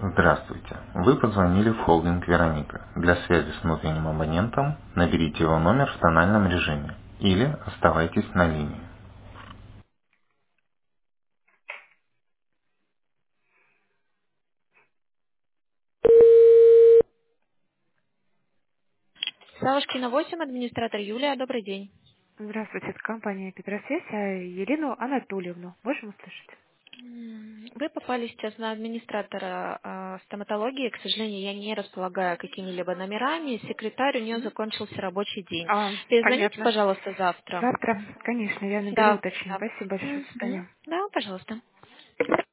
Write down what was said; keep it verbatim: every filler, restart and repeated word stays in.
Здравствуйте. Вы позвонили в холдинг «Вероника». Для связи с внутренним абонентом наберите его номер в тональном режиме или оставайтесь на линии. Савушкина восемь, администратор Юлия. Добрый день. Здравствуйте, это компания Петросвязь, а Елену Анатольевну можем услышать? М, Вы попали сейчас на администратора а, стоматологии. К сожалению, я не располагаю какими-либо номерами. Секретарь, у нее Мгм. закончился рабочий день. А, Перезвоните, понятно. пожалуйста, завтра. Завтра, конечно, я наберу, Да, уточню. да. Спасибо большое, до Мгм. свидания. Да, пожалуйста.